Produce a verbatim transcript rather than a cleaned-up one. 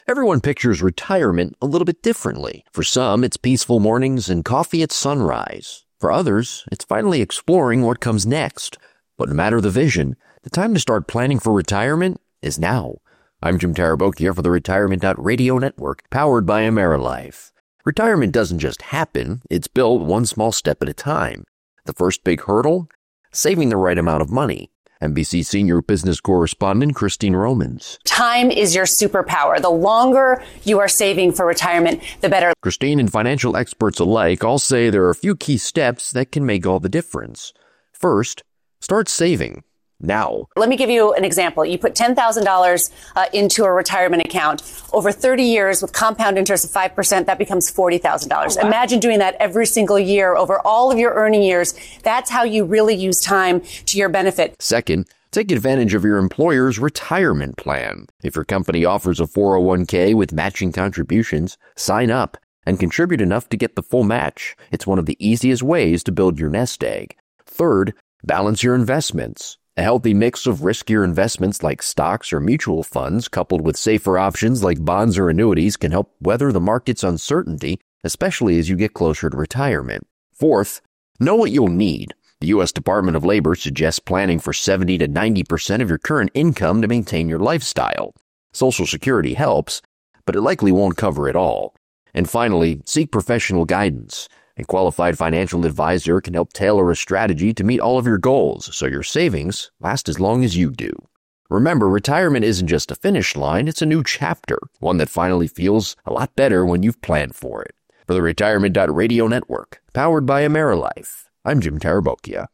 Everyone pictures retirement a little bit differently. For some, it's peaceful mornings and coffee at sunrise. For others, it's finally exploring what comes next. But no matter the vision, the time to start planning for retirement is now. I'm Jim Tarabokia for the Retirement Radio Network, powered by AmeriLife. Retirement doesn't just happen, it's built one small step at a time. The first big hurdle? Saving the right amount of money. N B C senior business correspondent Christine Romans. Time is your superpower. The longer you are saving for retirement, the better. Christine and financial experts alike all say there are a few key steps that can make all the difference. First, start saving now. Let me give you an example. You put ten thousand dollars uh, into a retirement account. Over thirty years with compound interest of five percent, that becomes forty thousand dollars. Oh, wow. Imagine doing that every single year over all of your earning years. That's how you really use time to your benefit. Second, take advantage of your employer's retirement plan. If your company offers a four oh one k with matching contributions, sign up and contribute enough to get the full match. It's one of the easiest ways to build your nest egg. Third, balance your investments. A healthy mix of riskier investments like stocks or mutual funds coupled with safer options like bonds or annuities can help weather the market's uncertainty, especially as you get closer to retirement. Fourth, know what you'll need. The U S Department of Labor suggests planning for seventy to ninety percent of your current income to maintain your lifestyle. Social Security helps, but it likely won't cover it all. And finally, seek professional guidance. A qualified financial advisor can help tailor a strategy to meet all of your goals so your savings last as long as you do. Remember, retirement isn't just a finish line, it's a new chapter, one that finally feels a lot better when you've planned for it. For the Retirement Radio Network, powered by AmeriLife, I'm Jim Tarabokia.